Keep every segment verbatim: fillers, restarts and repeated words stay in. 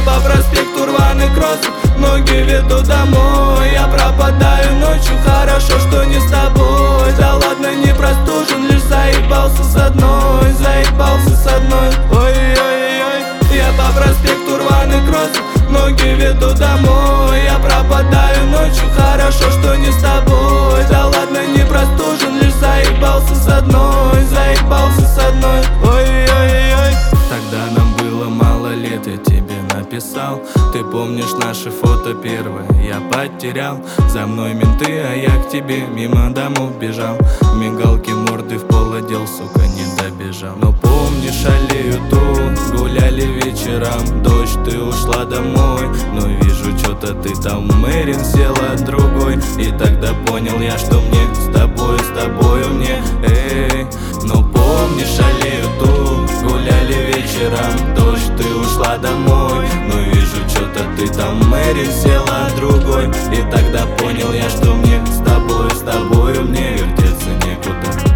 по проспекту рваных кросс, ноги ведут домой. Я пропадаю ночью, хорошо, что не с тобой. Да ладно, не простужен, лишь заебался с одной. Заебался с одной, ой-ой-ой. Я по проспекту рваных кросс, ноги ведут домой. Я пропадаю ночью, хорошо, что не с тобой. Да ладно, не простужен, лишь заебался с одной. Заебался с одной, ой-ой-ой. Тогда нам было мало лет, я тебе написал. Ты помнишь наши фото первые, я потерял. За мной менты, а я к тебе мимо домов бежал. Мигалки морды в пол одел, сука, не добежал. Но помнишь аллею ту, гуляли вечером. Дождь, ты ушла домой, но вижу, что-то ты там Мэрин села другой. И тогда понял я, что мне с тобой, с тобою мне, эй. Но помнишь аллею ту, гуляли вечером. Дождь, ты ушла домой, но вижу, что-то ты там Мэрин села другой. И тогда понял я, что мне с тобой, с тобою мне вертеться некуда.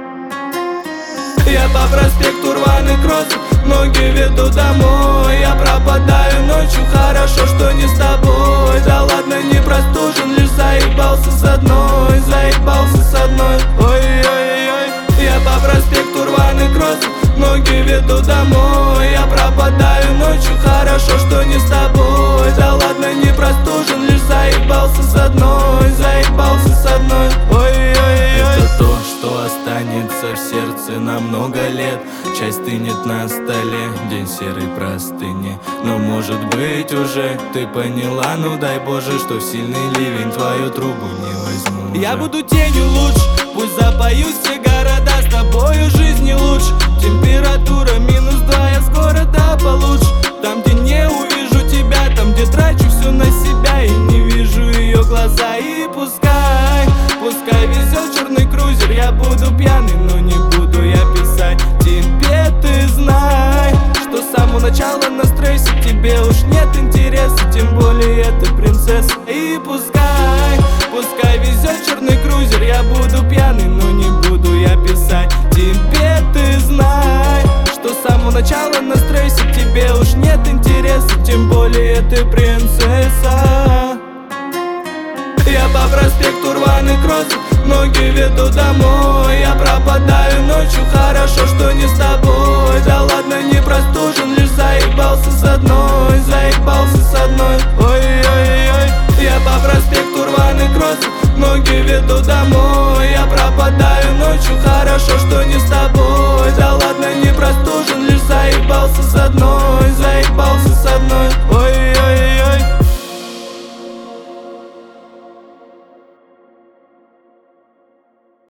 Я по проспекту рваных кросс, ноги ведут домой. Я пропадаю ночью, хорошо, что не с тобой. Да ладно, не простужен, лишь заебался с одной. Заебался с одной, ой-ой-ой. Я по проспекту рваных кросс, ноги ведут домой. Я пропадаю ночью, хорошо, что не с тобой. Да ладно, не простужен, лишь заебался с одной. Заебался с одной, ой-ой-ой. Это то, что останется в сердце на много лет. Чай стынет на столе, день серой простыни. Но может быть уже ты поняла, ну дай Боже, что в сильный ливень твою трубу не возьму уже. Я буду тенью лучше, пусть запою все города. С тобою жизни лучше, температура минус два, я с города получше. Там, где не увижу тебя, там, где трачу все на себя и не вижу ее глаза. И пускай, пускай везет черный крузер. Я буду пьяный, но не буду я писать тебе. Ты знай, что с самого начала на стрессе. Тебе уж нет интереса, тем более ты принцесса. И пускай, пускай везет черный крузер. Я буду пьяный, но не буду я писать тебе. Ты знай, что с самого начала на стрессе. Тебе уж нет интереса, тем более ты принцесса. Я по проспекту рваных кросс, ноги ведут домой. Я пропадаю ночью, хорошо, что не с тобой. Да ладно, не простужен, лишь заебался с одной. Заебался с одной, ой-ой-ой. Я по проспекту рваных кросс, ноги ведут домой. Я пропадаю ночью, хорошо, что не с тобой. Да ладно.